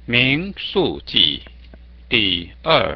民数记第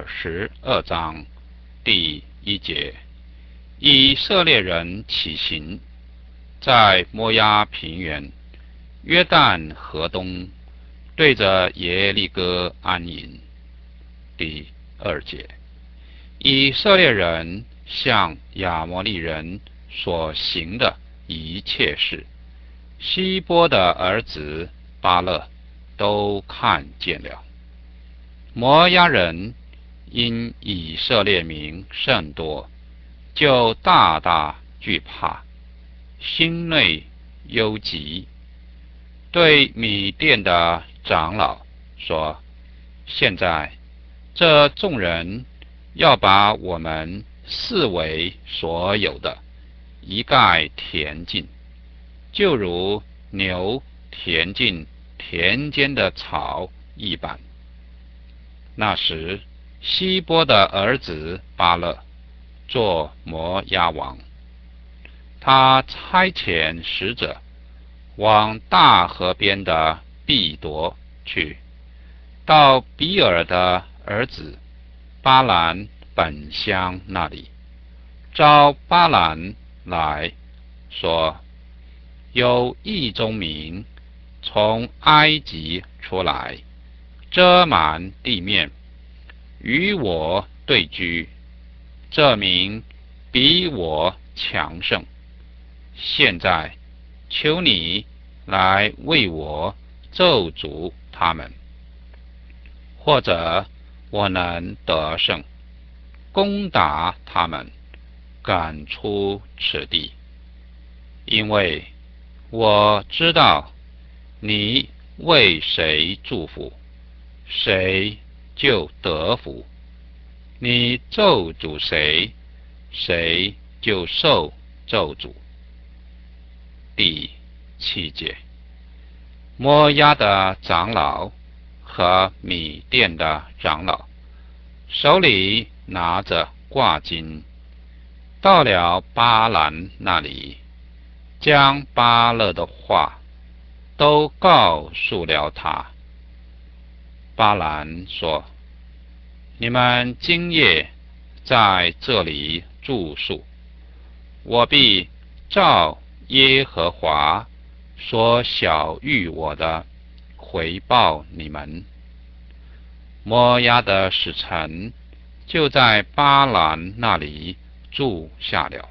22章第1节，以色列人起行，在摩押平原约旦河东，对着耶利哥安营。第2节，以色列人向亚摩利人所行的一切事，希波的儿子巴勒都看见了。摩押人因以色列民甚多，就大大惧怕，心内忧急，对米甸的长老说：现在这众人要把我们四围所有的一概填尽，就如牛填尽田间的草一般。那时，希波的儿子巴勒做摩押王，他差遣使者往大河边的毕夺去，到比尔的儿子巴兰本乡那里，召巴兰来说：有一宗民从埃及出来，遮满地面，与我对居，这民比我强盛。现在求你来为我咒诅他们，或者我能得胜，攻打他们，赶出此地。因为我知道你为谁祝福，谁就得福；你咒诅谁，谁就受咒诅。第7节，摩押的长老和米甸的长老手里拿着挂金，到了巴兰那里，将巴勒的话都告诉了他。巴兰说：你们今夜在这里住宿，我必照耶和华所晓谕我的回报你们。摩押的使臣就在巴兰那里住下了。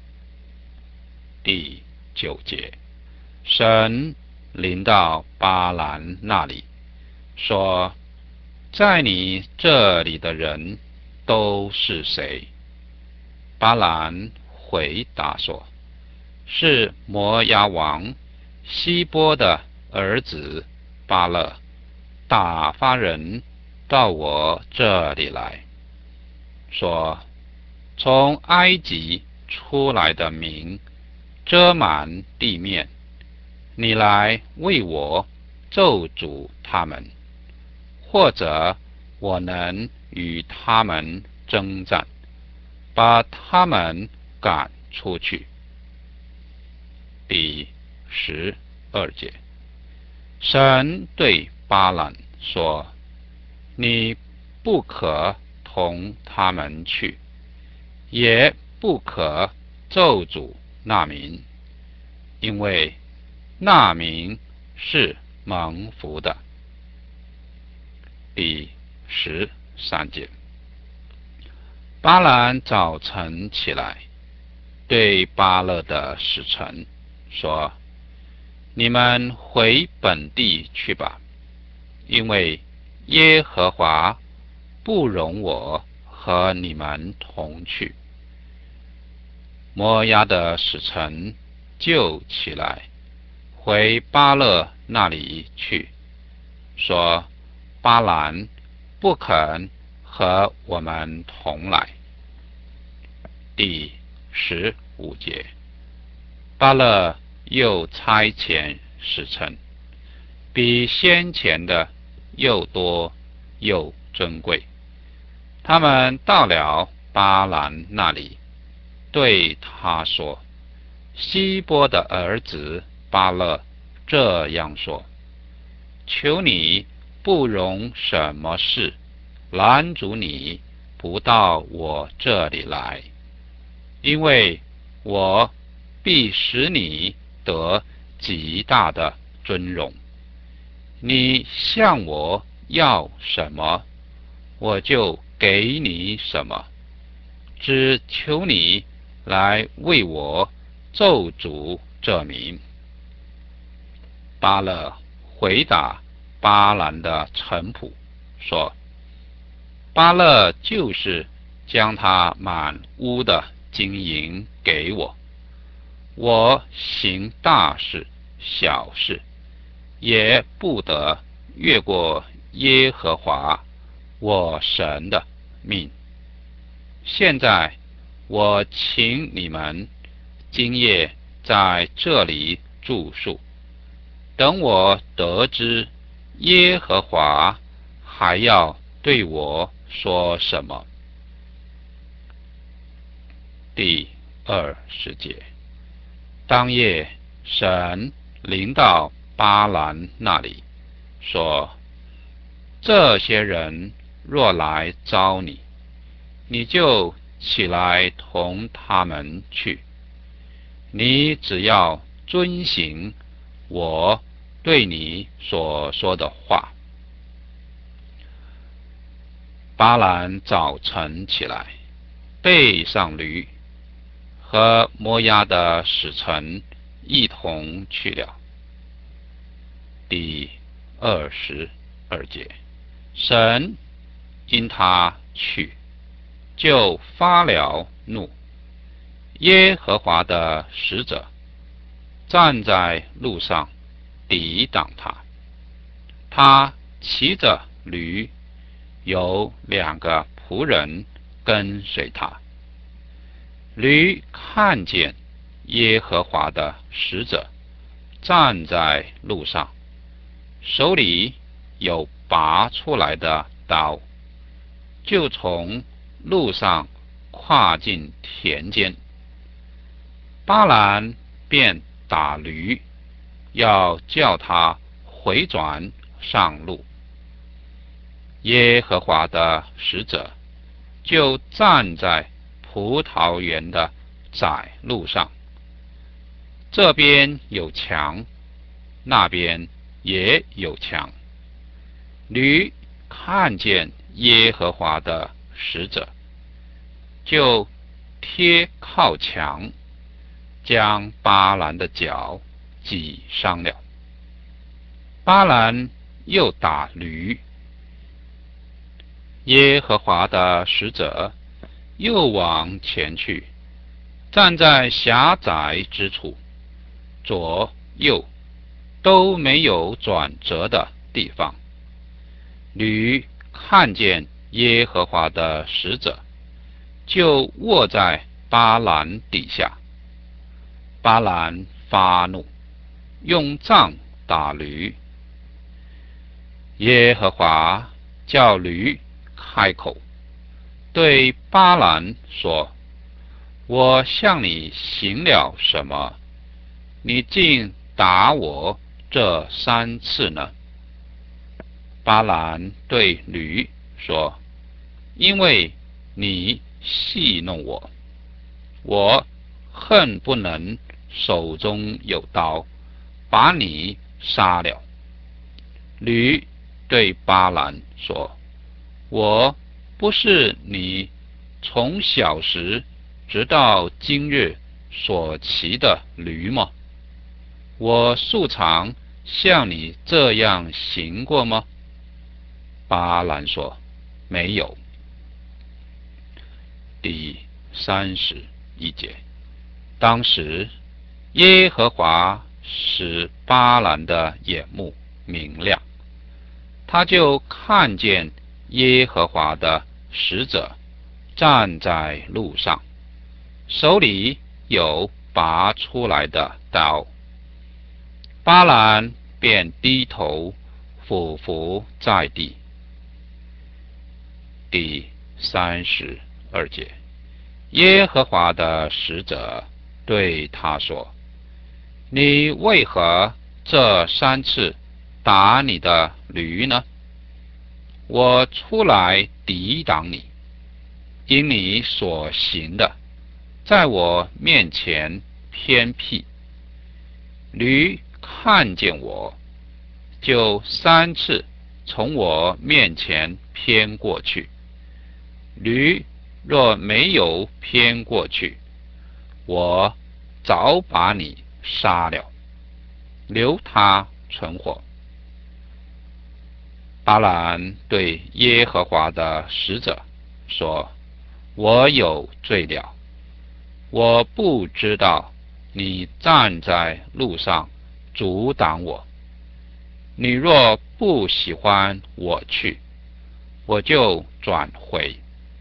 第9节，神临到巴兰那里，说：在你这里的人都是谁？巴兰回答说：是摩押王希波的儿子巴勒，打发人到我这里来，说：从埃及出来的民遮满地面，你来为我咒诅他们，或者我能与他们征战，把他们赶出去。第12节，神对巴兰说：你不可同他们去，也不可咒诅那民，因为那民是蒙福的。第13节，巴兰早晨起来，对巴勒的使臣说：你们回本地去吧，因为耶和华不容我和你们同去。摩押的使臣就起来，回巴勒那里去，说：巴兰不肯和我们同来。第15节，巴勒又差遣使臣，比先前的又多又珍贵。他们到了巴兰那里，对他说：希波的儿子巴勒这样说：求你不容什么事拦阻你不到我这里来，因为我必使你得极大的尊荣。你向我要什么，我就给你什么，只求你来为我咒诅这名。巴勒回答巴兰的臣仆说：巴勒就是将他满屋的金银给我，我行大事小事也不得越过耶和华我神的命。现在我请你们今夜在这里住宿，等我得知耶和华还要对我说什么。第20节，当夜神临到巴兰那里，说：这些人若来招你，你就起来同他们去，你只要遵行我对你所说的话。巴兰早晨起来，背上驴，和摩押的使臣一同去了。第22节，神因他去，就发了怒。耶和华的使者站在路上抵挡他，他骑着驴，有2个仆人跟随他。驴看见耶和华的使者站在路上，手里有拔出来的刀，就从路上跨进田间。巴兰便打驴，要叫他回转上路。耶和华的使者就站在葡萄园的窄路上，这边有墙，那边也有墙。驴看见耶和华的使者，就贴靠墙，将巴兰的脚挤伤了。巴兰又打驴，耶和华的使者又往前去，站在狭窄之处，左右都没有转折的地方。驴看见耶和华的使者，就卧在巴兰底下。巴兰发怒，用杖打驴。耶和华叫驴开口，对巴兰说：我向你行了什么？你竟打我这3次呢？巴兰对驴说：因为你戏弄我，我恨不能手中有刀，把你杀了。驴对巴兰说：我不是你从小时直到今日所骑的驴吗？我素常像你这样行过吗？巴兰说：没有。第31节，当时耶和华使巴兰的眼目明亮，他就看见耶和华的使者站在路上，手里有拔出来的刀。巴兰便低头俯伏在地。第32节，耶和华的使者对他说：你为何这3次打你的驴呢？ 我出来抵挡你，因你所行的，在我面前偏僻。驴看见我，就3次从我面前偏过去。驴若没有偏过去，我早把你杀了，留他存活。巴兰对耶和华的使者说：我有罪了，我不知道你站在路上阻挡我。你若不喜欢我去，我就转回。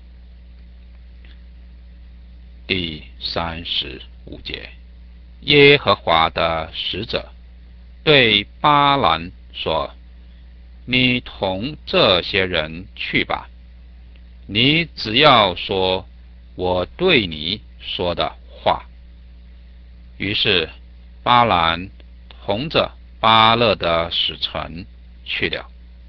第35节，耶和华的使者对巴兰说：你同这些人去吧，你只要说我对你说的话。于是巴兰同着巴勒的使臣去了。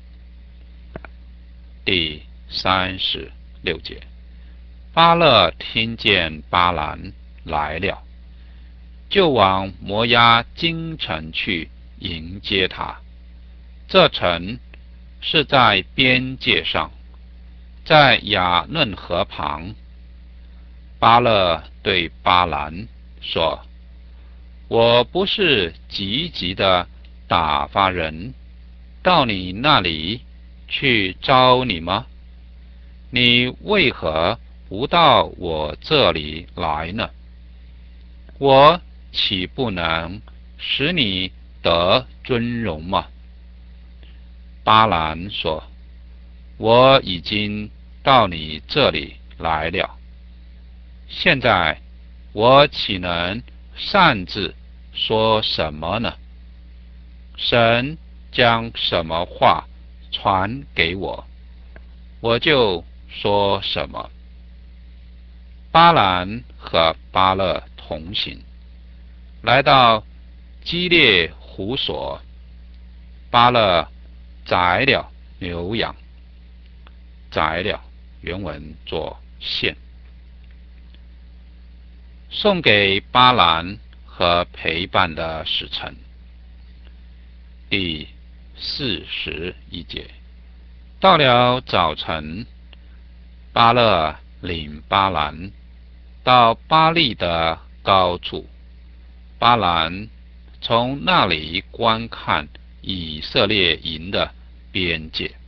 第36节，巴勒听见巴兰来了，就往摩押京城去迎接他。这城是在边界上，在雅嫩河旁。巴勒对巴兰说：我不是急急的打发人到你那里去招你吗？你为何不到我这里来呢？我岂不能使你得尊荣吗？巴兰说：我已经到你这里来了，现在我岂能擅自说什么呢？神将什么话传给我，我就说什么。巴兰和巴勒同行，来到基列湖所。巴勒宰了牛羊，宰了原文作献，送给巴兰和陪伴的使臣。第41节，到了早晨，巴勒领巴兰到巴利的高处，巴兰从那里观看以色列营的边界。